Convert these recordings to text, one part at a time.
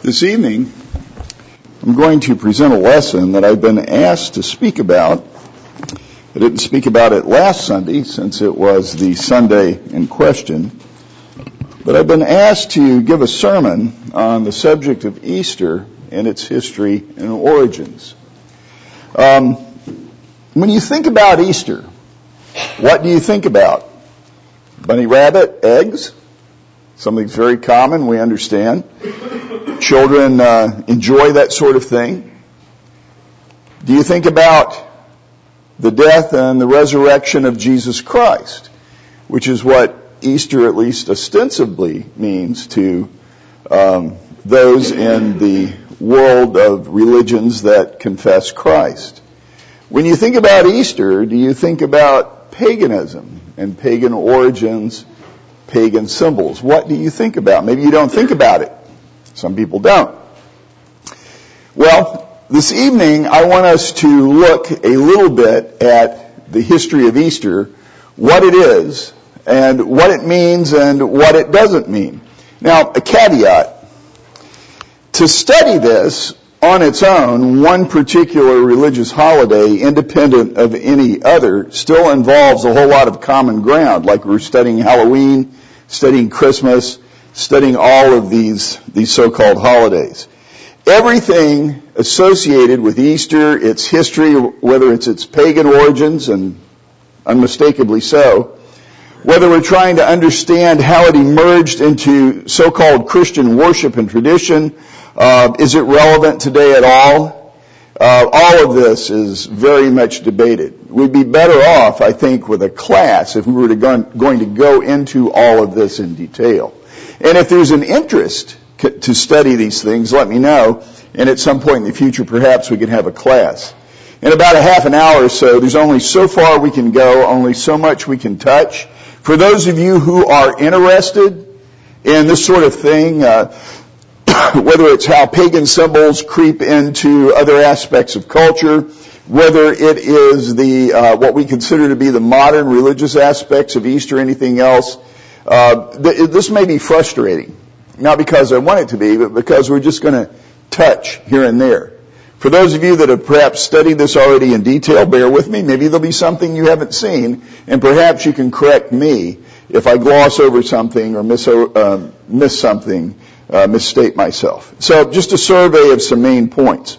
This evening, I'm going to present a lesson that I've been asked to speak about. I didn't speak about it last Sunday since it was the Sunday in question, but I've been asked to give a sermon on the subject of Easter and its history and origins. When you think about Easter, what do you think about? Bunny rabbit, eggs? Something's very common, we understand. Children enjoy that sort of thing. Do you think about the death and the resurrection of Jesus Christ, which is what Easter at least ostensibly means to those in the world of religions that confess Christ? When you think about Easter, do you think about paganism and pagan origins, pagan symbols? What do you think about? Maybe you don't think about it. Some people don't. Well, this evening I want us to look a little bit at the history of Easter, what it is, and what it means and what it doesn't mean. Now, a caveat. To study this on its own, one particular religious holiday, independent of any other, still involves a whole lot of common ground, like we're studying Halloween, studying Christmas, studying all of these so-called holidays. Everything associated with Easter, its history, whether it's its pagan origins, and unmistakably so, whether we're trying to understand how it emerged into so-called Christian worship and tradition, is it relevant today at all? All of this is very much debated. We'd be better off, I think, with a class if we were going to go into all of this in detail. And if there's an interest to study these things, let me know. And at some point in the future, perhaps we can have a class. In about a half an hour or so, there's only so far we can go, only so much we can touch. For those of you who are interested in this sort of thing, whether it's how pagan symbols creep into other aspects of culture, whether it is the what we consider to be the modern religious aspects of Easter, anything else, this may be frustrating. Not because I want it to be, but because we're just going to touch here and there. For those of you that have perhaps studied this already in detail, bear with me. Maybe there'll be something you haven't seen, and perhaps you can correct me if I gloss over something or miss something, misstate myself. So just a survey of some main points.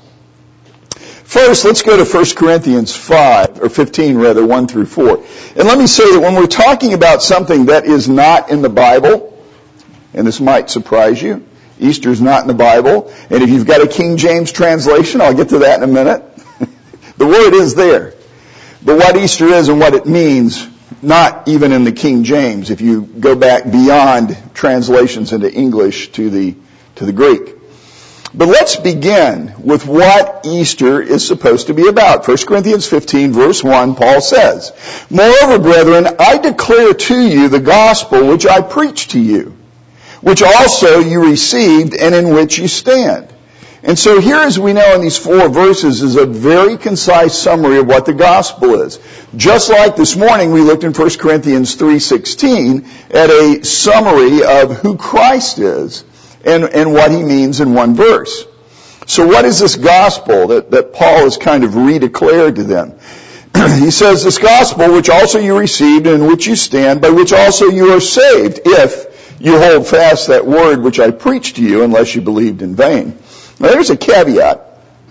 First, let's go to 1 Corinthians 15, 1 through 4. And let me say that when we're talking about something that is not in the Bible, and this might surprise you, Easter is not in the Bible, and if you've got a King James translation, I'll get to that in a minute, the word is there. But what Easter is and what it means, not even in the King James, if you go back beyond translations into English to the Greek. But let's begin with what Easter is supposed to be about. 1 Corinthians 15, verse 1, Paul says, "Moreover, brethren, I declare to you the gospel which I preached to you, which also you received and in which you stand." And so here, as we know in these 4 verses, is a very concise summary of what the gospel is. Just like this morning we looked in 1 Corinthians 3:16 at a summary of who Christ is and what he means in one verse. So what is this gospel that Paul has kind of redeclared to them? He says, "This gospel which also you received and in which you stand, by which also you are saved, if you hold fast that word which I preached to you, unless you believed in vain." Now there's a caveat.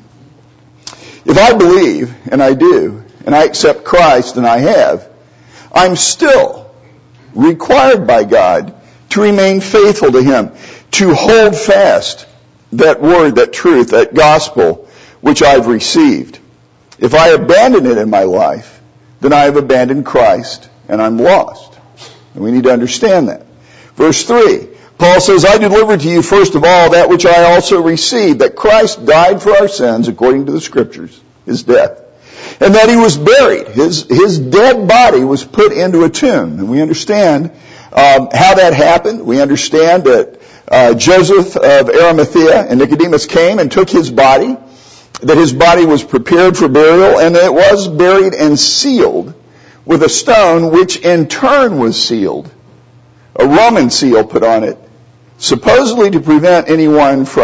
If I believe, and I do, and I accept Christ, and I have, I'm still required by God to remain faithful to him, to hold fast that word, that truth, that gospel which I've received. If I abandon it in my life, then I have abandoned Christ and I'm lost. And we need to understand that. Verse 3, Paul says, "I delivered to you first of all that which I also received, that Christ died for our sins according to the Scriptures," his death, "and that he was buried." His dead body was put into a tomb. And we understand how that happened. We understand that Joseph of Arimathea and Nicodemus came and took his body, that his body was prepared for burial, and that it was buried and sealed with a stone which in turn was sealed, a Roman seal put on it, supposedly to prevent anyone from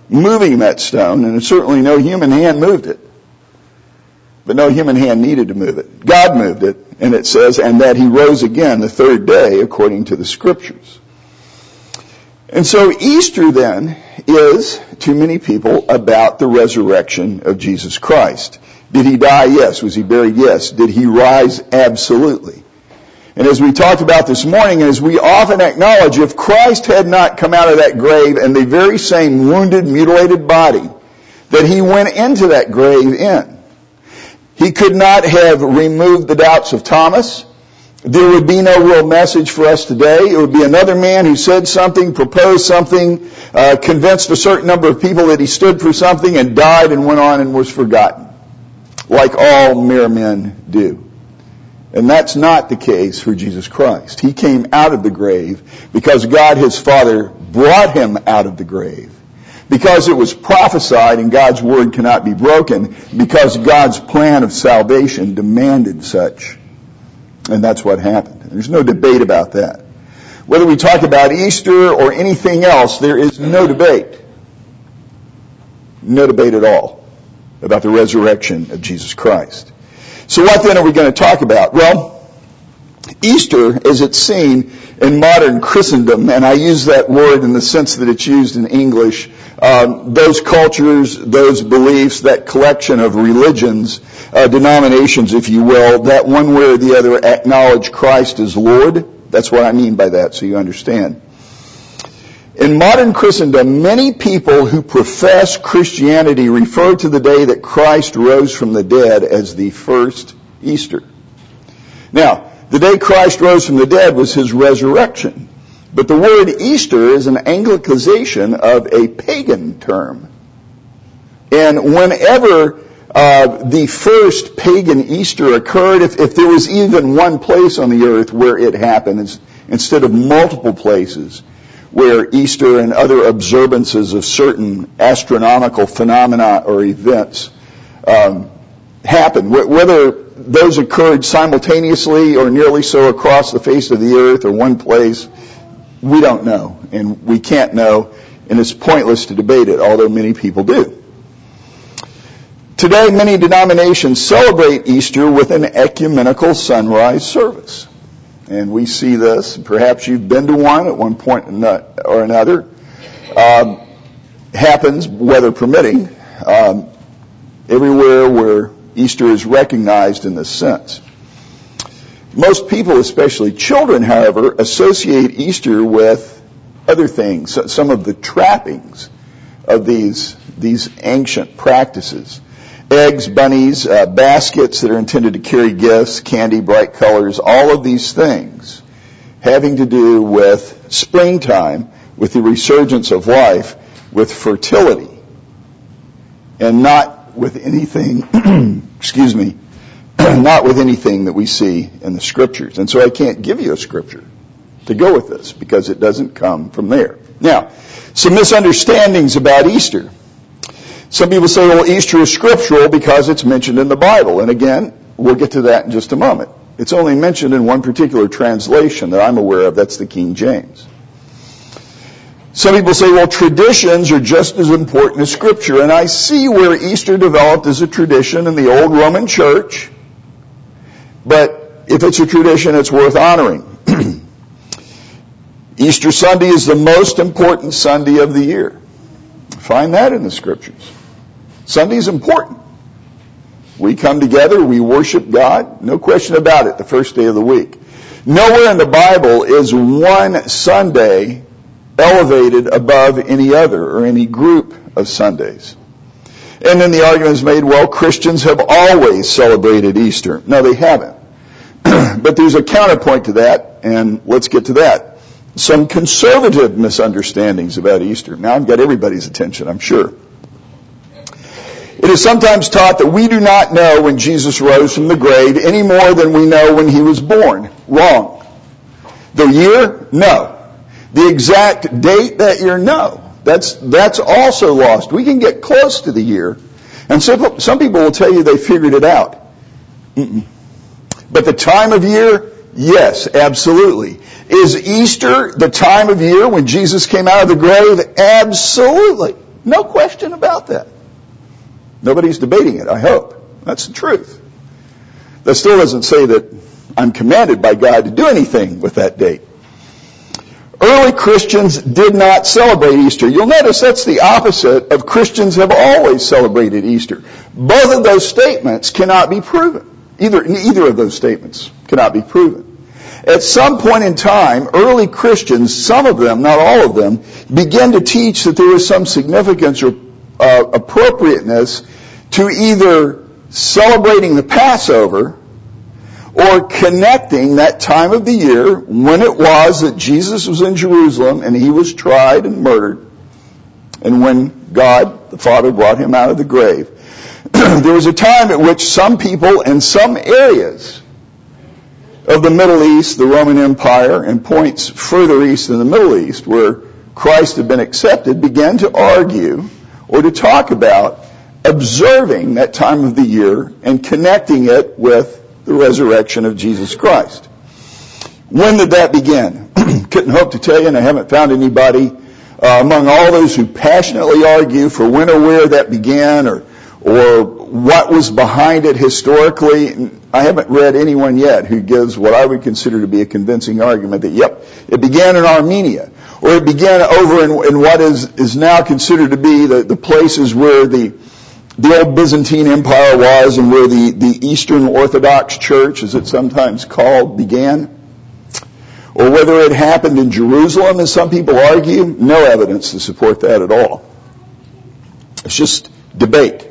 moving that stone, and certainly no human hand moved it. But no human hand needed to move it. God moved it, and it says, and that he rose again the third day, according to the Scriptures. And so Easter then is, to many people, about the resurrection of Jesus Christ. Did he die? Yes. Was he buried? Yes. Did he rise? Absolutely. And as we talked about this morning, and as we often acknowledge, if Christ had not come out of that grave in the very same wounded, mutilated body that he went into that grave in, he could not have removed the doubts of Thomas. There would be no real message for us today. It would be another man who said something, proposed something, convinced a certain number of people that he stood for something, and died and went on and was forgotten, like all mere men do. And that's not the case for Jesus Christ. He came out of the grave because God his Father brought him out of the grave. Because it was prophesied and God's word cannot be broken, because God's plan of salvation demanded such. And that's what happened. There's no debate about that. Whether we talk about Easter or anything else, there is no debate. No debate at all about the resurrection of Jesus Christ. So what then are we going to talk about? Well, Easter, as it's seen in modern Christendom, and I use that word in the sense that it's used in English, those cultures, those beliefs, that collection of religions, denominations, if you will, that one way or the other acknowledge Christ as Lord. That's what I mean by that, so you understand. In modern Christendom, many people who profess Christianity refer to the day that Christ rose from the dead as the first Easter. Now, the day Christ rose from the dead was his resurrection. But the word Easter is an anglicization of a pagan term. And whenever the first pagan Easter occurred, if there was even one place on the earth where it happened, instead of multiple places where Easter and other observances of certain astronomical phenomena or events happened, whether those occurred simultaneously or nearly so across the face of the earth or one place, we don't know, and we can't know, and it's pointless to debate it, although many people do. Today, many denominations celebrate Easter with an ecumenical sunrise service. And we see this, perhaps you've been to one at one point or another. Happens, weather permitting, everywhere where Easter is recognized in this sense. Most people, especially children, however, associate Easter with other things, some of the trappings of these ancient practices. Eggs, bunnies, baskets that are intended to carry gifts, candy, bright colors, all of these things having to do with springtime, with the resurgence of life, with fertility, and not with anything, not with anything that we see in the Scriptures. And so I can't give you a Scripture to go with this because it doesn't come from there. Now, some misunderstandings about Easter. Some people say, well, Easter is scriptural because it's mentioned in the Bible. And again, we'll get to that in just a moment. It's only mentioned in one particular translation that I'm aware of. That's the King James. Some people say, well, traditions are just as important as Scripture. And I see where Easter developed as a tradition in the old Roman Church. But if it's a tradition, it's worth honoring. Easter Sunday is the most important Sunday of the year. Find that in the Scriptures. Sunday is important. We come together, we worship God, no question about it, the first day of the week. Nowhere in the Bible is one Sunday elevated above any other or any group of Sundays. And then the argument is made, well, Christians have always celebrated Easter. No, they haven't. But there's a counterpoint to that, and let's get to that. Some conservative misunderstandings about Easter. Now I've got everybody's attention, I'm sure. It is sometimes taught that we do not know when Jesus rose from the grave any more than we know when he was born. Wrong. The year? No. The exact date that year? No. That's also lost. We can get close to the year, and some people will tell you they figured it out. But the time of year? Yes, absolutely. Is Easter the time of year when Jesus came out of the grave? Absolutely. No question about that. Nobody's debating it, I hope. That's the truth. That still doesn't say that I'm commanded by God to do anything with that date. Early Christians did not celebrate Easter. You'll notice that's the opposite of Christians have always celebrated Easter. Both of those statements cannot be proven. Either of those statements cannot be proven. At some point in time, early Christians, some of them, not all of them, began to teach that there was some significance or appropriateness to either celebrating the Passover or connecting that time of the year when it was that Jesus was in Jerusalem and he was tried and murdered, and when God, the Father, brought him out of the grave. There was a time at which some people in some areas of the Middle East, the Roman Empire, and points further east than the Middle East, where Christ had been accepted, began to argue or to talk about observing that time of the year and connecting it with the resurrection of Jesus Christ. When did that begin? Couldn't hope to tell you, and I haven't found anybody among all those who passionately argue for when or where that began or what was behind it historically. I haven't read anyone yet who gives what I would consider to be a convincing argument that, yep, it began in Armenia, or it began over in what is now considered to be the places where the old Byzantine Empire was and where the Eastern Orthodox Church, as it's sometimes called, began. Or whether it happened in Jerusalem, as some people argue. No evidence to support that at all. It's just debate.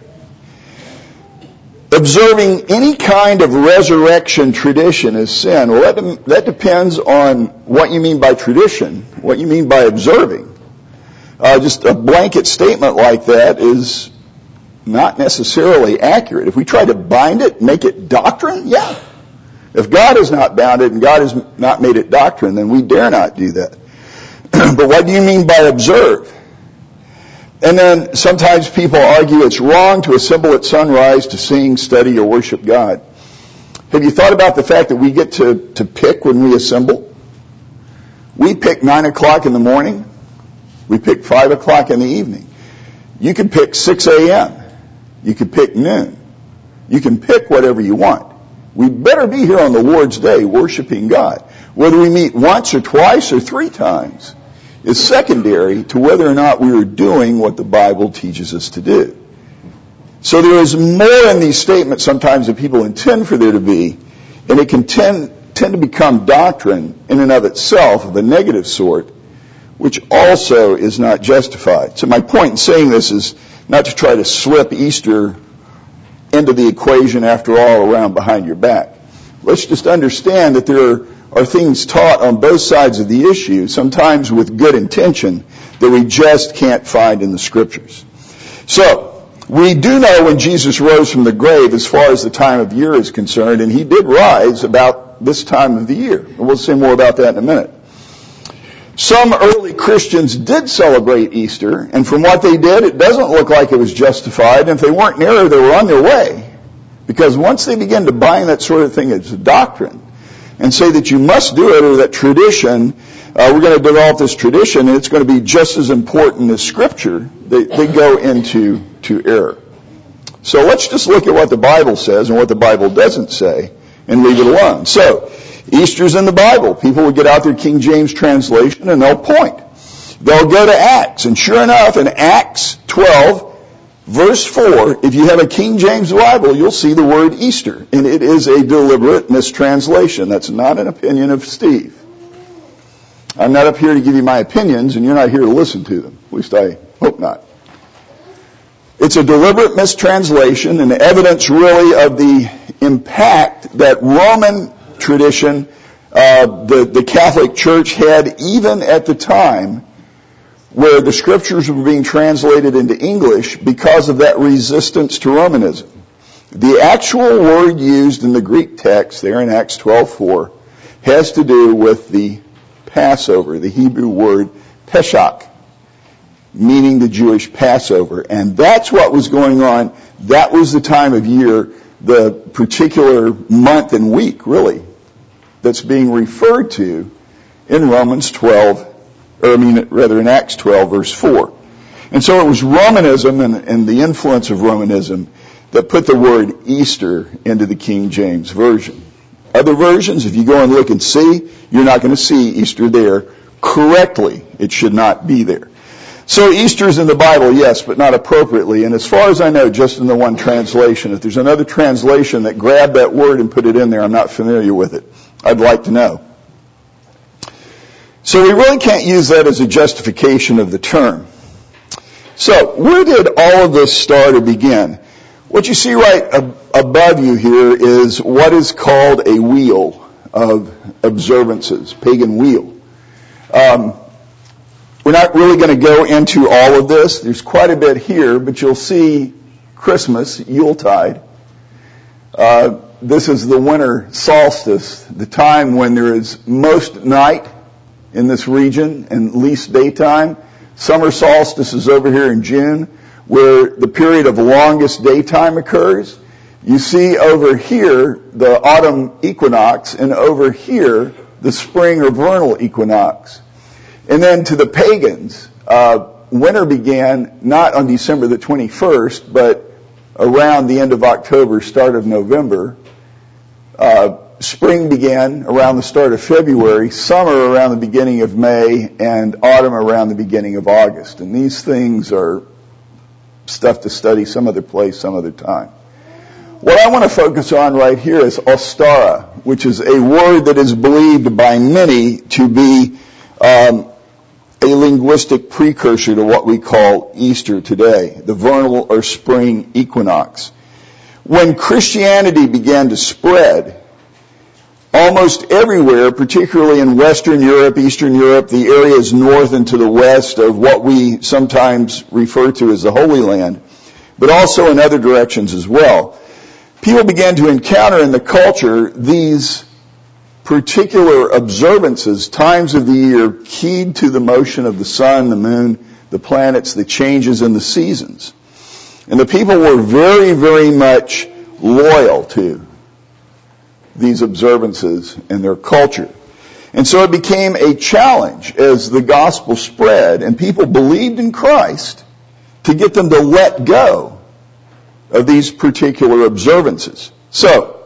Observing any kind of resurrection tradition is sin. Well, that depends on what you mean by tradition, what you mean by observing. Just a blanket statement like that is not necessarily accurate. If we try to bind it, make it doctrine, yeah. If God has not bound it and God has not made it doctrine, then we dare not do that. But what do you mean by observe? And then sometimes people argue it's wrong to assemble at sunrise to sing, study, or worship God. Have you thought about the fact that we get to pick when we assemble? We pick 9 o'clock in the morning. We pick 5 o'clock in the evening. You can pick 6 a.m. You can pick noon. You can pick whatever you want. We better be here on the Lord's Day worshiping God. Whether we meet once or twice or 3 times is secondary to whether or not we are doing what the Bible teaches us to do. So there is more in these statements sometimes than people intend for there to be, and it can tend to become doctrine in and of itself of the negative sort, which also is not justified. So my point in saying this is not to try to slip Easter into the equation after all around behind your back. Let's just understand that there are things taught on both sides of the issue, sometimes with good intention, that we just can't find in the Scriptures. So, we do know when Jesus rose from the grave as far as the time of year is concerned, and he did rise about this time of the year. And we'll say more about that in a minute. Some early Christians did celebrate Easter, and from what they did, it doesn't look like it was justified. And if they weren't near, they were on their way. Because once they begin to bind that sort of thing as a doctrine, and say that you must do it, or that tradition, we're going to develop this tradition, and it's going to be just as important as Scripture, they go into error. So let's just look at what the Bible says and what the Bible doesn't say, and leave it alone. So, Easter's in the Bible. People will get out their King James translation and they'll point. They'll go to Acts, and sure enough, in Acts 12, verse 4, if you have a King James Bible, you'll see the word Easter, and it is a deliberate mistranslation. That's not an opinion of Steve. I'm not up here to give you my opinions, and you're not here to listen to them. At least I hope not. It's a deliberate mistranslation, and evidence really of the impact that Roman tradition, the Catholic Church had even at the time where the Scriptures were being translated into English because of that resistance to Romanism. The actual word used in the Greek text there in Acts 12:4 has to do with the Passover, the Hebrew word Pesach, meaning the Jewish Passover. And that's what was going on. That was the time of year, the particular month and week, really, that's being referred to in Romans 12, in Acts 12, verse 4. And so it was Romanism and the influence of Romanism that put the word Easter into the King James Version. Other versions, if you go and look and see, you're not going to see Easter there. Correctly, it should not be there. So Easter is in the Bible, yes, but not appropriately. And as far as I know, just in the one translation. If there's another translation that grabbed that word and put it in there, I'm not familiar with it. I'd like to know. So we really can't use that as a justification of the term. So where did all of this start or begin? What you see right above you here is what is called a wheel of observances, pagan wheel. We're not really going to go into all of this. There's quite a bit here, but you'll see Christmas, Yuletide. This is the winter solstice, the time when there is most night in this region and least daytime. Summer solstice is over here in June, where the period of longest daytime occurs. You see over here the autumn equinox, and over here the spring or vernal equinox. And then to the pagans, winter began not on December the 21st, but around the end of October, start of November. Spring began around the start of February, summer around the beginning of May, and autumn around the beginning of August. And these things are stuff to study some other place, some other time. What I want to focus on right here is Ostara, which is a word that is believed by many to be a linguistic precursor to what we call Easter today, the vernal or spring equinox. When Christianity began to spread, almost everywhere, particularly in Western Europe, Eastern Europe, the areas north and to the west of what we sometimes refer to as the Holy Land, but also in other directions as well, people began to encounter in the culture these particular observances, times of the year keyed to the motion of the sun, the moon, the planets, the changes in the seasons. And the people were very, very much loyal to these observances in their culture. And so it became a challenge as the gospel spread and people believed in Christ to get them to let go of these particular observances. So,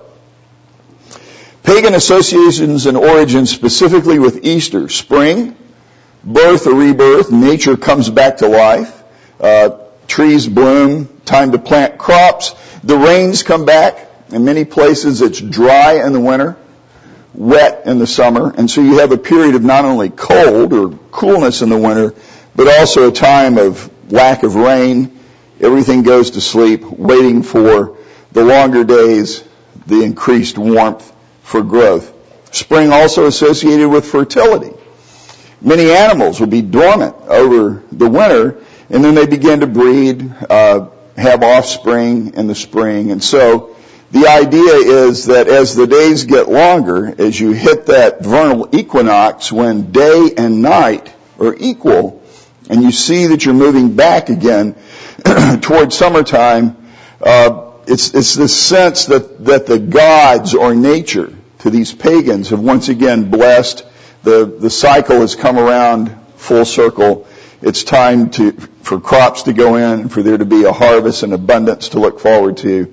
pagan associations and origins specifically with Easter, spring, birth or rebirth, nature comes back to life, trees bloom, time to plant crops, the rains come back. In many places it's dry in the winter, wet in the summer, and so you have a period of not only cold or coolness in the winter, but also a time of lack of rain. Everything goes to sleep, waiting for the longer days, the increased warmth for growth. Spring also associated with fertility. Many animals will be dormant over the winter, and then they begin to breed, have offspring in the spring, and so the idea is that as the days get longer, as you hit that vernal equinox when day and night are equal, and you see that you're moving back again towards summertime, it's this sense that the gods or nature to these pagans have once again blessed. The cycle has come around full circle. It's time for crops to go in and for there to be a harvest and abundance to look forward to.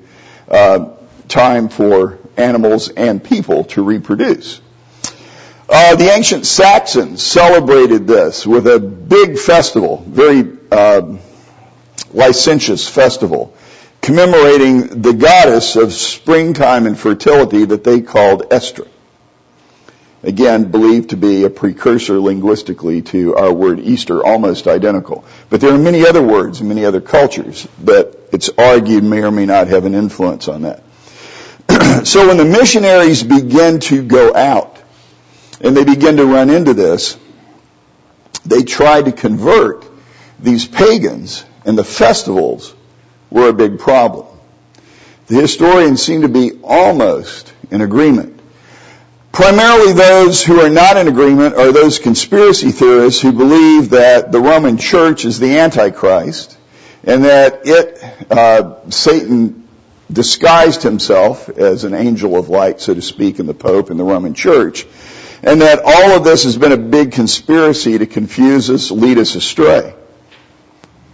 Time for animals and people to reproduce. The ancient Saxons celebrated this with a big festival, very licentious festival, commemorating the goddess of springtime and fertility that they called Estra. Again, believed to be a precursor linguistically to our word Easter, almost identical. But there are many other words in many other cultures that it's argued may or may not have an influence on that. So when the missionaries begin to go out and they begin to run into this, they try to convert these pagans, and the festivals were a big problem. The historians seem to be almost in agreement. Primarily those who are not in agreement are those conspiracy theorists who believe that the Roman Church is the Antichrist and that Satan disguised himself as an angel of light, so to speak, in the Pope and the Roman Church, and that all of this has been a big conspiracy to confuse us, lead us astray.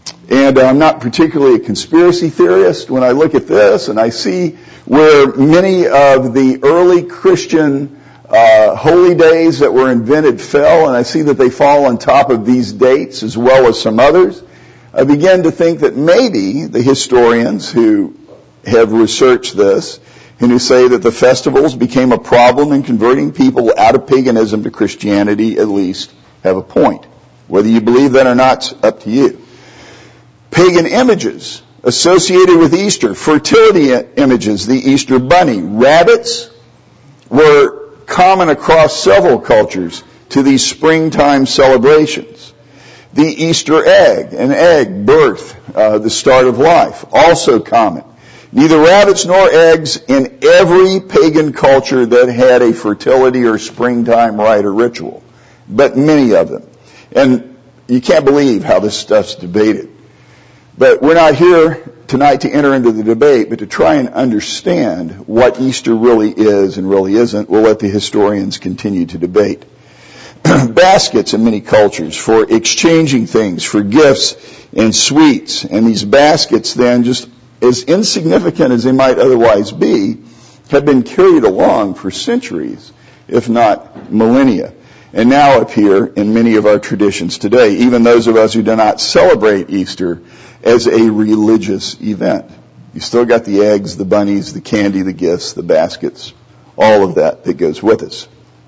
And I'm not particularly a conspiracy theorist when I look at this, and I see where many of the early Christian holy days that were invented fell, and I see that they fall on top of these dates as well as some others. I begin to think that maybe the historians who have researched this and who say that the festivals became a problem in converting people out of paganism to Christianity at least have a point. Whether you believe that or not, it's up to you. Pagan images associated with Easter, fertility images, the Easter bunny, rabbits were common across several cultures to these springtime celebrations. The Easter egg, an egg, birth, the start of life, also common. Neither rabbits nor eggs in every pagan culture that had a fertility or springtime rite or ritual, but many of them. And you can't believe how this stuff's debated. But we're not here tonight to enter into the debate, but to try and understand what Easter really is and really isn't. We'll let the historians continue to debate. Baskets in many cultures for exchanging things, for gifts and sweets. And these baskets then, just as insignificant as they might otherwise be, have been carried along for centuries, if not millennia, and now appear in many of our traditions today, even those of us who do not celebrate Easter as a religious event. You still got the eggs, the bunnies, the candy, the gifts, the baskets, all of that goes with us.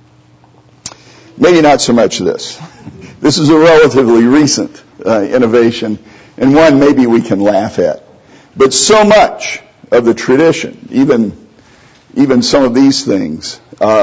Maybe not so much this. This is a relatively recent innovation, and one maybe we can laugh at. But so much of the tradition, even some of these things,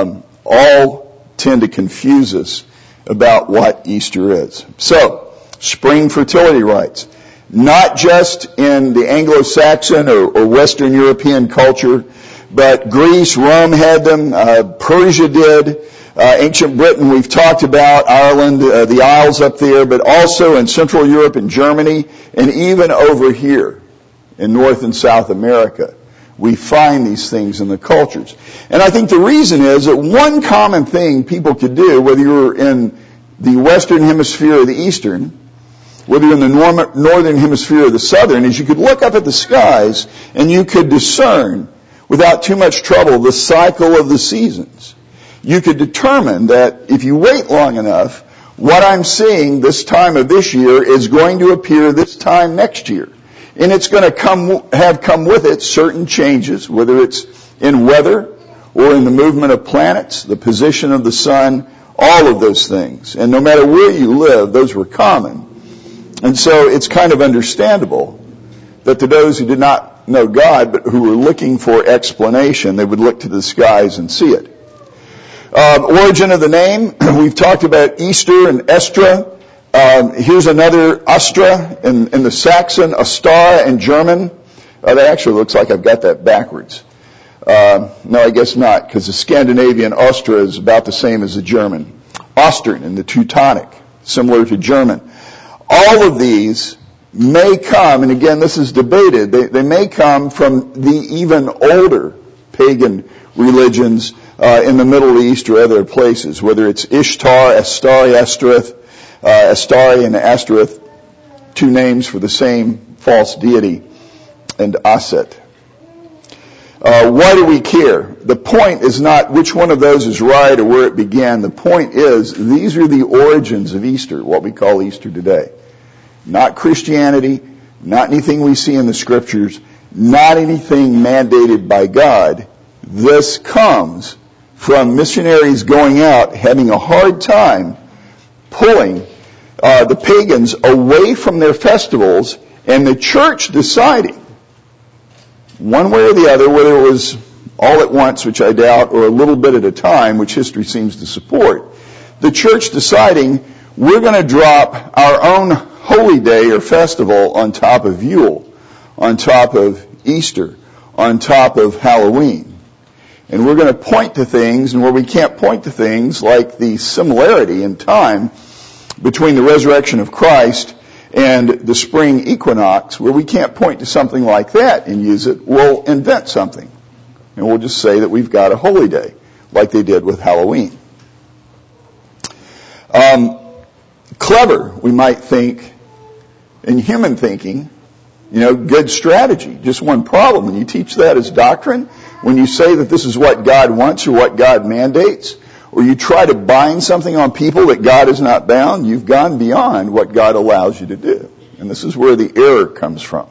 all tend to confuse us about what Easter is. So, spring fertility rites. Not just in the Anglo-Saxon or Western European culture, but Greece, Rome had them, Persia did, ancient Britain we've talked about, Ireland, the Isles up there, but also in Central Europe and Germany, and even over here in North and South America. We find these things in the cultures. And I think the reason is that one common thing people could do, whether you're in the Western Hemisphere or the Eastern, whether you're in the Northern Hemisphere or the Southern, is you could look up at the skies and you could discern, without too much trouble, the cycle of the seasons. You could determine that if you wait long enough, what I'm seeing this time of this year is going to appear this time next year. And it's going to have come with it certain changes, whether it's in weather or in the movement of planets, the position of the sun, all of those things. And no matter where you live, those were common. And so it's kind of understandable that to those who did not know God, but who were looking for explanation, they would look to the skies and see it. Origin of the name, we've talked about Easter and Estra. Here's another Astra in the Saxon, Astara in German. That actually looks like I've got that backwards. No, I guess not, because the Scandinavian Astra is about the same as the German. Ostern in the Teutonic, similar to German. All of these may come, and again this is debated, they may come from the even older pagan religions in the Middle East or other places, whether it's Ishtar, Astari, Astereth, Astari and Astereth, two names for the same false deity, and Aset. Why do we care? The point is not which one of those is right or where it began. The point is these are the origins of Easter, what we call Easter today. Not Christianity, not anything we see in the Scriptures, not anything mandated by God. This comes from missionaries going out, having a hard time pulling the pagans away from their festivals, and the church deciding, one way or the other, whether it was all at once, which I doubt, or a little bit at a time, which history seems to support, the church deciding we're going to drop our own holy day or festival on top of Yule, on top of Easter, on top of Halloween. And we're going to point to things, and where we can't point to things like the similarity in time between the resurrection of Christ and the spring equinox, where we can't point to something like that and use it, we'll invent something. And we'll just say that we've got a holy day, like they did with Halloween. Clever, we might think, in human thinking, good strategy. Just one problem. When you teach that as doctrine, when you say that this is what God wants or what God mandates, or you try to bind something on people that God is not bound, you've gone beyond what God allows you to do. And this is where the error comes from.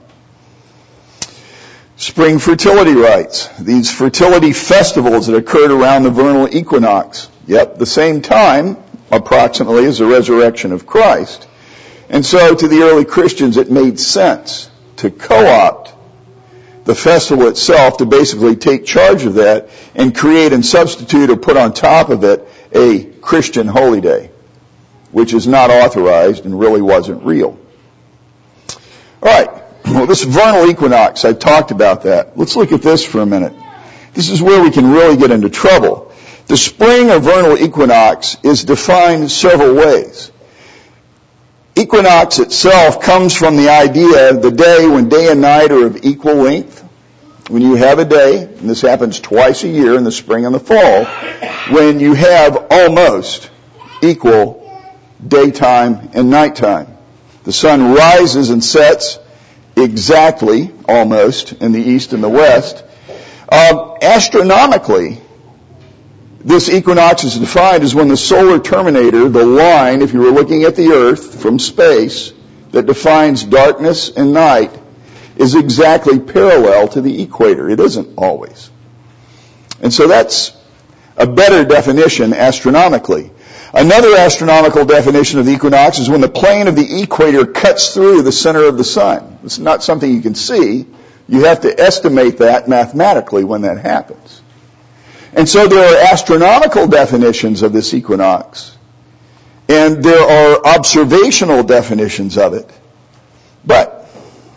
Spring fertility rites. These fertility festivals that occurred around the vernal equinox. Yep, the same time, approximately, as the resurrection of Christ. And so to the early Christians, it made sense to co-opt the festival itself to basically take charge of that and create and substitute or put on top of it a Christian holy day, which is not authorized and really wasn't real. All right. Well, this vernal equinox, I talked about that. Let's look at this for a minute. This is where we can really get into trouble. The spring or vernal equinox is defined several ways. Equinox itself comes from the idea of the day when day and night are of equal length. When you have a day, and this happens twice a year in the spring and the fall, when you have almost equal daytime and nighttime. The sun rises and sets exactly, almost, in the east and the west. Astronomically, this equinox is defined as when the solar terminator, the line, if you were looking at the Earth from space, that defines darkness and night, is exactly parallel to the equator. It isn't always. And so that's a better definition astronomically. Another astronomical definition of the equinox is when the plane of the equator cuts through the center of the sun. It's not something you can see. You have to estimate that mathematically when that happens. And so there are astronomical definitions of this equinox, and there are observational definitions of it. But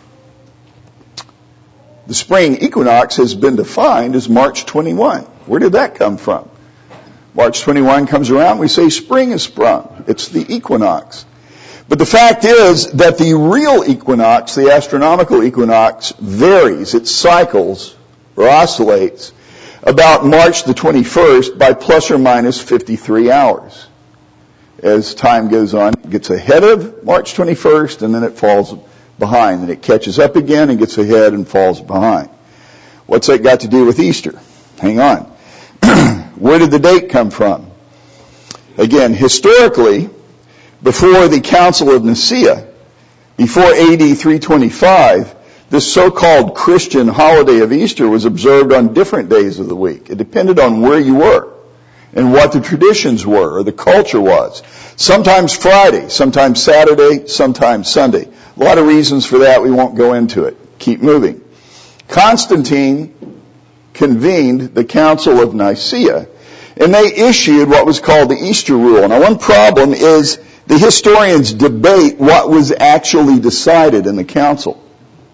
the spring equinox has been defined as March 21. Where did that come from? March 21 comes around, we say spring has sprung. It's the equinox. But the fact is that the real equinox, the astronomical equinox, varies. It cycles or oscillates about March the 21st by plus or minus 53 hours. As time goes on, it gets ahead of March 21st and then it falls behind. And it catches up again and gets ahead and falls behind. What's that got to do with Easter? Hang on. Where did the date come from? Again, historically, before the Council of Nicaea, before AD 325, this so-called Christian holiday of Easter was observed on different days of the week. It depended on where you were and what the traditions were or the culture was. Sometimes Friday, sometimes Saturday, sometimes Sunday. A lot of reasons for that. We won't go into it. Keep moving. Constantine convened the Council of Nicaea, and they issued what was called the Easter Rule. Now, one problem is the historians debate what was actually decided in the council.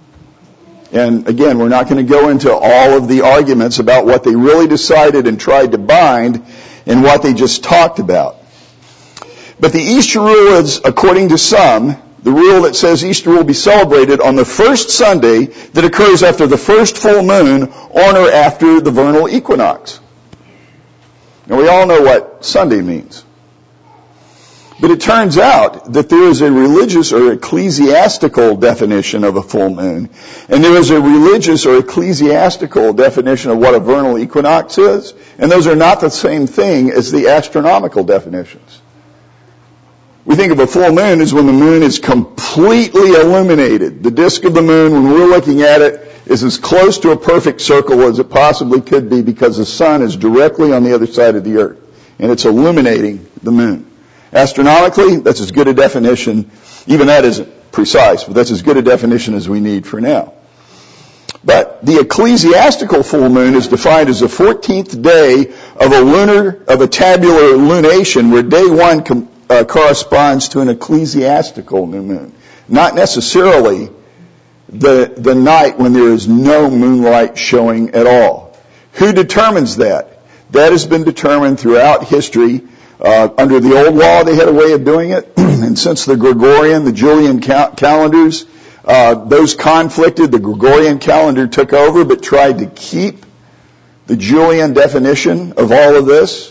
And again, we're not going to go into all of the arguments about what they really decided and tried to bind and what they just talked about. But the Easter Rule is, according to some, the rule that says Easter will be celebrated on the first Sunday that occurs after the first full moon on or after the vernal equinox. Now, we all know what Sunday means. But it turns out that there is a religious or ecclesiastical definition of a full moon, and there is a religious or ecclesiastical definition of what a vernal equinox is, and those are not the same thing as the astronomical definitions. We think of a full moon as when the moon is completely illuminated. The disk of the moon, when we're looking at it, is as close to a perfect circle as it possibly could be because the sun is directly on the other side of the earth, and it's illuminating the moon. Astronomically, that's as good a definition, even that isn't precise, but that's as good a definition as we need for now. But the ecclesiastical full moon is defined as the 14th day of a tabular lunation, where day one corresponds to an ecclesiastical new moon. Not necessarily the night when there is no moonlight showing at all. Who determines that? That has been determined throughout history. Under the old law, they had a way of doing it. And since the Gregorian, the Julian calendars, those conflicted, the Gregorian calendar took over but tried to keep the Julian definition of all of this.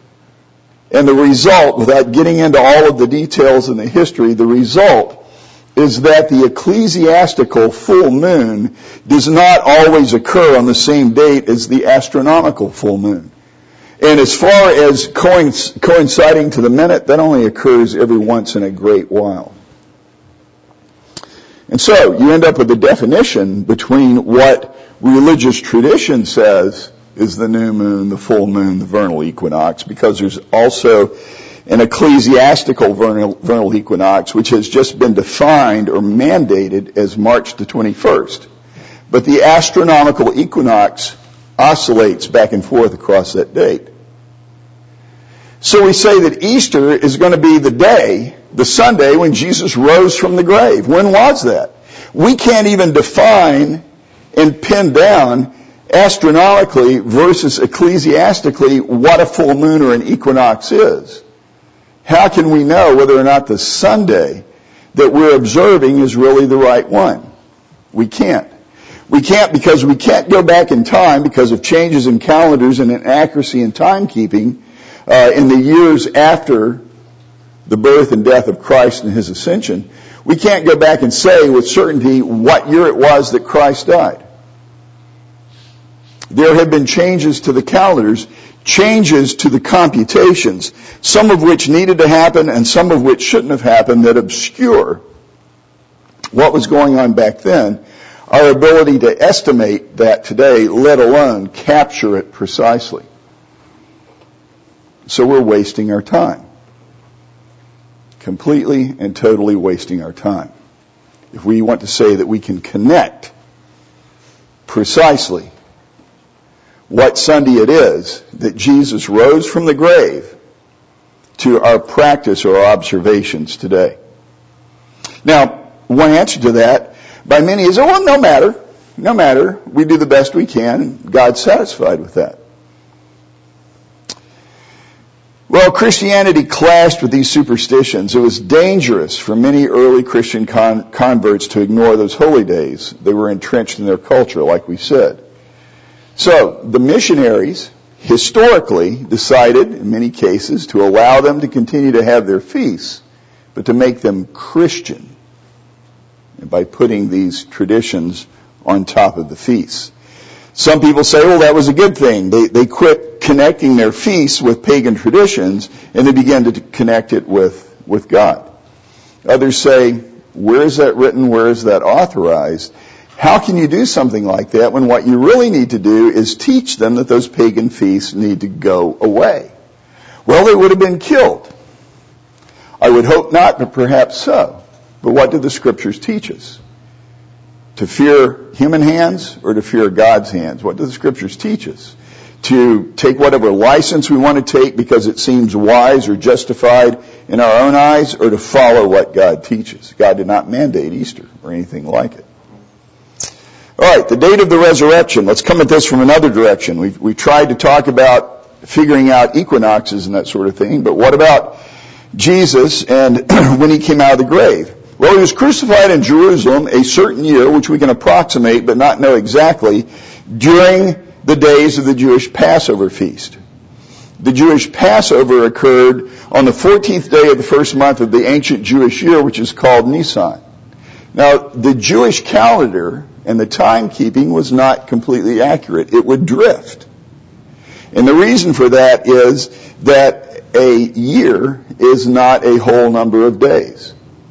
And the result, without getting into all of the details in the history, the result is that the ecclesiastical full moon does not always occur on the same date as the astronomical full moon. And as far as coinciding to the minute, that only occurs every once in a great while. And so you end up with a definition between what religious tradition says is the new moon, the full moon, the vernal equinox, because there's also an ecclesiastical vernal equinox, which has just been defined or mandated as March the 21st. But the astronomical equinox oscillates back and forth across that date. So we say that Easter is going to be the day, the Sunday, when Jesus rose from the grave. When was that? We can't even define and pin down astronomically versus ecclesiastically what a full moon or an equinox is. How can we know whether or not the Sunday that we're observing is really the right one? We can't. We can't because we can't go back in time because of changes in calendars and inaccuracy in timekeeping in the years after the birth and death of Christ and His ascension. We can't go back and say with certainty what year it was that Christ died. There have been changes to the calendars, changes to the computations, some of which needed to happen and some of which shouldn't have happened, that obscure what was going on back then. Our ability to estimate that today, let alone capture it precisely. So we're wasting our time. Completely and totally wasting our time. If we want to say that we can connect precisely what Sunday it is that Jesus rose from the grave to our practice or our observations today. Now, one answer to that by many is, oh, well, no matter. We do the best we can, and God's satisfied with that. Well, Christianity clashed with these superstitions. It was dangerous for many early Christian converts to ignore those holy days. They were entrenched in their culture, like we said. So, the missionaries historically decided, in many cases, to allow them to continue to have their feasts, but to make them Christian, and by putting these traditions on top of the feasts. Some people say, well, that was a good thing. They quit connecting their feasts with pagan traditions, and they began to connect it with God. Others say, where is that written? Where is that authorized? How can you do something like that when what you really need to do is teach them that those pagan feasts need to go away? Well, they would have been killed. I would hope not, but perhaps so. But what do the Scriptures teach us? To fear human hands or to fear God's hands? What do the Scriptures teach us? To take whatever license we want to take because it seems wise or justified in our own eyes, or to follow what God teaches? God did not mandate Easter or anything like it. All right, the date of the resurrection. Let's come at this from another direction. We've tried to talk about figuring out equinoxes and that sort of thing, but what about Jesus and when He came out of the grave? Well, He was crucified in Jerusalem a certain year, which we can approximate but not know exactly, during the days of the Jewish Passover feast. The Jewish Passover occurred on the 14th day of the first month of the ancient Jewish year, which is called Nisan. Now, the Jewish calendar and the timekeeping was not completely accurate. It would drift. And the reason for that is that a year is not a whole number of days.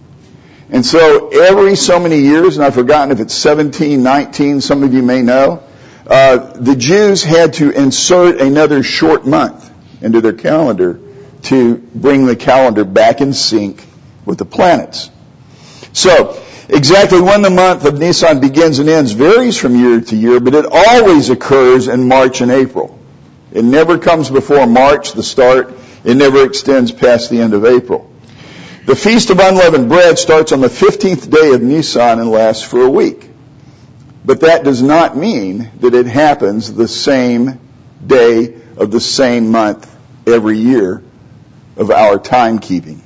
And so every so many years, and I've forgotten if it's 17, 19, some of you may know, the Jews had to insert another short month into their calendar to bring the calendar back in sync with the planets. So, exactly when the month of Nisan begins and ends varies from year to year, but it always occurs in March and April. It never comes before March, the start. It never extends past the end of April. The Feast of Unleavened Bread starts on the 15th day of Nisan and lasts for a week. But that does not mean that it happens the same day of the same month every year of our timekeeping.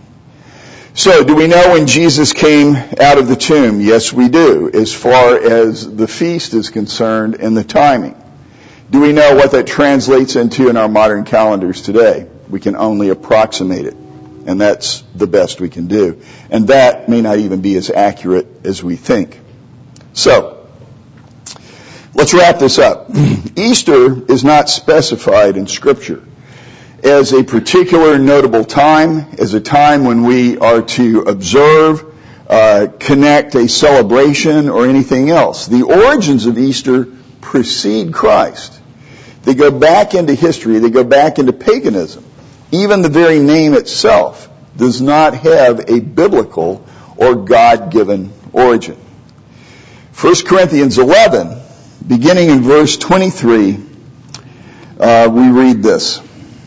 So, do we know when Jesus came out of the tomb? Yes, we do, as far as the feast is concerned and the timing. Do we know what that translates into in our modern calendars today? We can only approximate it. And that's the best we can do. And that may not even be as accurate as we think. So, let's wrap this up. Easter is not specified in Scripture as a particular notable time, as a time when we are to observe, connect a celebration or anything else. The origins of Easter precede Christ. They go back into history. They go back into paganism. Even the very name itself does not have a biblical or God-given origin. 1 Corinthians 11, beginning in verse 23, we read this.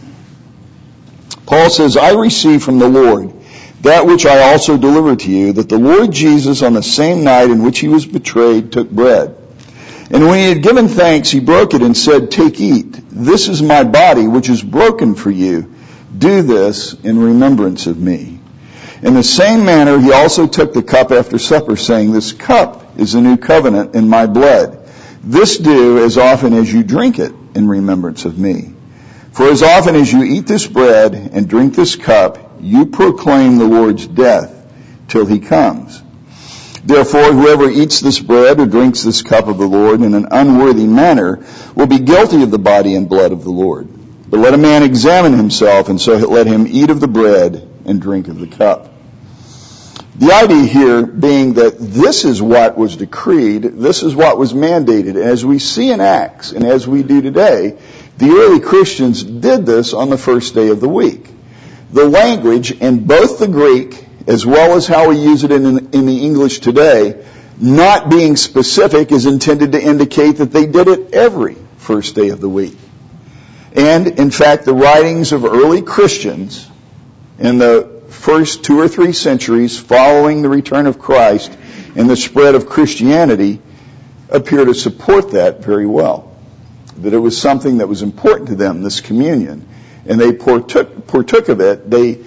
Paul says, I received from the Lord that which I also delivered to you, that the Lord Jesus, on the same night in which he was betrayed, took bread. And when he had given thanks, he broke it and said, Take, eat. This is my body, which is broken for you. Do this in remembrance of me. In the same manner, he also took the cup after supper, saying, This cup is the new covenant in my blood. This do as often as you drink it in remembrance of me. For as often as you eat this bread and drink this cup, you proclaim the Lord's death till he comes. Therefore, whoever eats this bread or drinks this cup of the Lord in an unworthy manner will be guilty of the body and blood of the Lord. But let a man examine himself, and so let him eat of the bread and drink of the cup. The idea here being that this is what was decreed, this is what was mandated. And as we see in Acts, and as we do today, the early Christians did this on the first day of the week. The language in both the Greek as well as how we use it in the English today, not being specific, is intended to indicate that they did it every first day of the week. And, in fact, the writings of early Christians in the first 2 or 3 centuries following the return of Christ and the spread of Christianity appear to support that very well. That it was something that was important to them, this communion. And they partook of it. They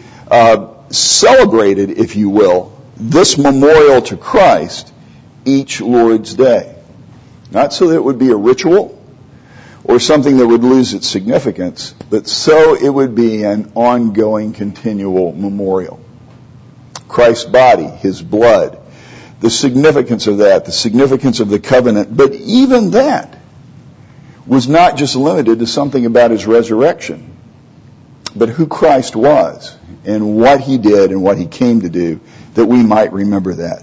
celebrated, if you will, this memorial to Christ each Lord's Day. Not so that it would be a ritual or something that would lose its significance, but so it would be an ongoing, continual memorial. Christ's body, his blood, the significance of that, the significance of the covenant. But even that was not just limited to something about his resurrection, but who Christ was and what he did and what he came to do, that we might remember that.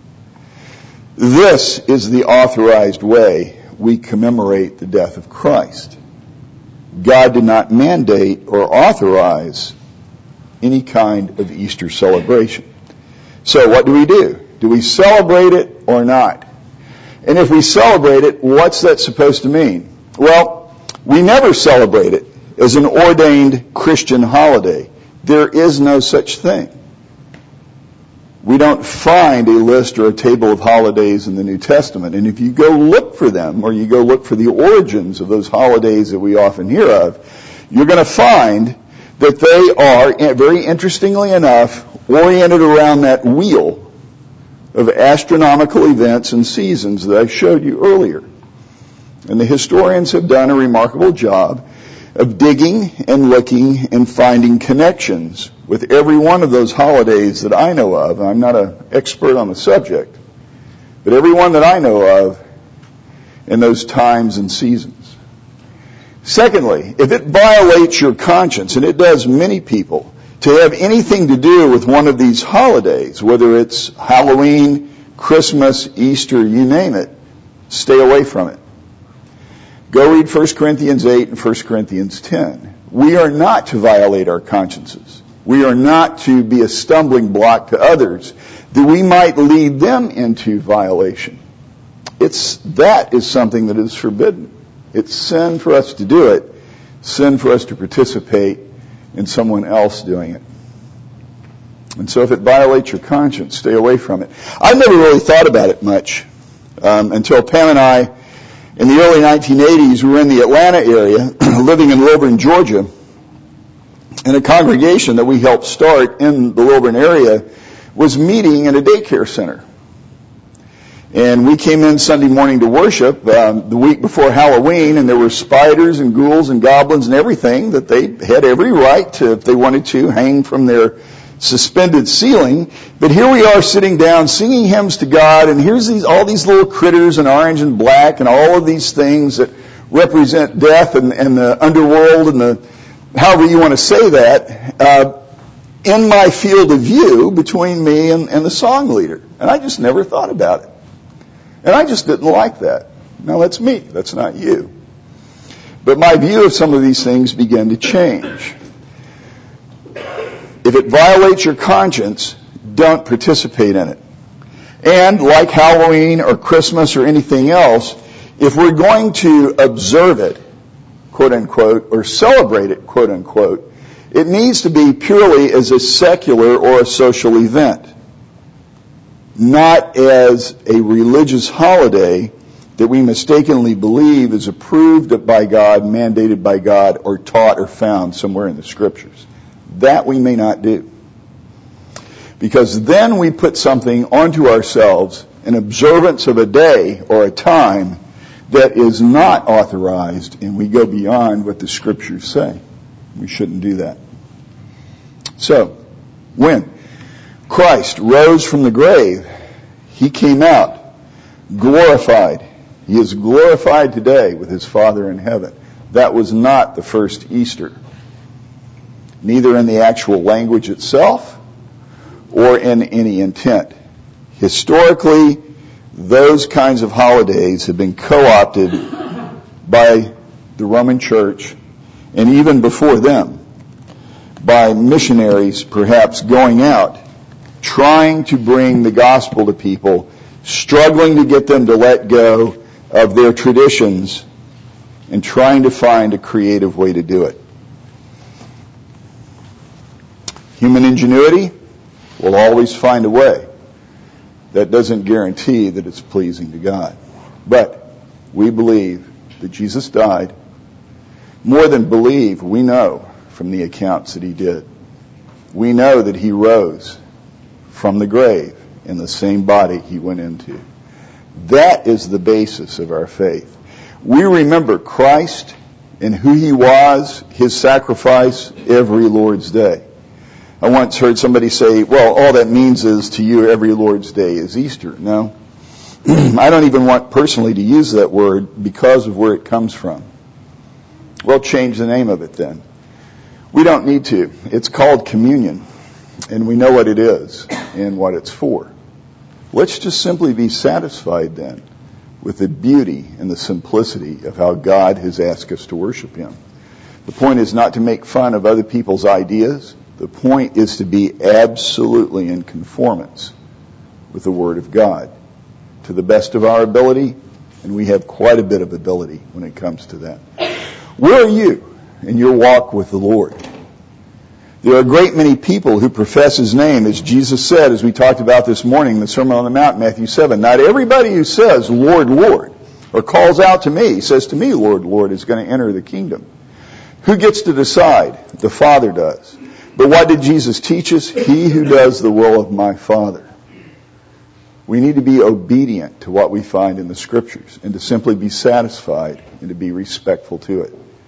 This is the authorized way we commemorate the death of Christ. God did not mandate or authorize any kind of Easter celebration. So what do? Do we celebrate it or not? And if we celebrate it, what's that supposed to mean? Well, we never celebrate it as an ordained Christian holiday. There is no such thing. We don't find a list or a table of holidays in the New Testament. And if you go look for them, or you go look for the origins of those holidays that we often hear of, you're going to find that they are, very interestingly enough, oriented around that wheel of astronomical events and seasons that I showed you earlier. And the historians have done a remarkable job of digging and looking and finding connections with every one of those holidays that I know of. I'm not an expert on the subject, but every one that I know of in those times and seasons. Secondly, if it violates your conscience, and it does many people, to have anything to do with one of these holidays, whether it's Halloween, Christmas, Easter, you name it, stay away from it. Go read 1 Corinthians 8 and 1 Corinthians 10. We are not to violate our consciences. We are not to be a stumbling block to others that we might lead them into violation. That is something that is forbidden. It's sin for us to do it, sin for us to participate in someone else doing it. And so if it violates your conscience, stay away from it. I've never really thought about it much until Pam and I, in the early 1980s, we were in the Atlanta area, living in Lilburn, Georgia, and a congregation that we helped start in the Lilburn area was meeting in a daycare center. And we came in Sunday morning to worship the week before Halloween, and there were spiders and ghouls and goblins and everything that they had every right to, if they wanted to, hang from their suspended ceiling. But here we are sitting down singing hymns to God, and here's all these little critters in orange and black and all of these things that represent death and the underworld and the however you want to say that, in my field of view between me and the song leader. And I just never thought about it. And I just didn't like that. Now that's me. That's not you. But my view of some of these things began to change. If it violates your conscience, don't participate in it. And like Halloween or Christmas or anything else, if we're going to observe it, quote unquote, or celebrate it, quote unquote, it needs to be purely as a secular or a social event, not as a religious holiday that we mistakenly believe is approved by God, mandated by God, or taught or found somewhere in the Scriptures. That we may not do. Because then we put something onto ourselves, an observance of a day or a time that is not authorized, and we go beyond what the Scriptures say. We shouldn't do that. So, when Christ rose from the grave, he came out glorified. He is glorified today with his Father in heaven. That was not the first Easter. Neither in the actual language itself or in any intent. Historically, those kinds of holidays have been co-opted by the Roman Church, and even before them, by missionaries perhaps going out, trying to bring the gospel to people, struggling to get them to let go of their traditions, and trying to find a creative way to do it. Human ingenuity will always find a way. That doesn't guarantee that it's pleasing to God. But we believe that Jesus died. More than believe, we know from the accounts that he did. We know that he rose from the grave in the same body he went into. That is the basis of our faith. We remember Christ and who he was, his sacrifice, every Lord's Day. I once heard somebody say, well, all that means is to you every Lord's Day is Easter. No. I don't even want personally to use that word because of where it comes from. Well, change the name of it then. We don't need to. It's called communion, and we know what it is and what it's for. Let's just simply be satisfied then with the beauty and the simplicity of how God has asked us to worship him. The point is not to make fun of other people's ideas. The point is to be absolutely in conformance with the Word of God to the best of our ability, and we have quite a bit of ability when it comes to that. Where are you in your walk with the Lord? There are a great many people who profess his name, as Jesus said, as we talked about this morning in the Sermon on the Mount, Matthew 7. Not everybody who says, Lord, Lord, or calls out to me, says to me, Lord, Lord, is going to enter the kingdom. Who gets to decide? The Father does. But what did Jesus teach us? He who does the will of my Father. We need to be obedient to what we find in the Scriptures and to simply be satisfied and to be respectful to it.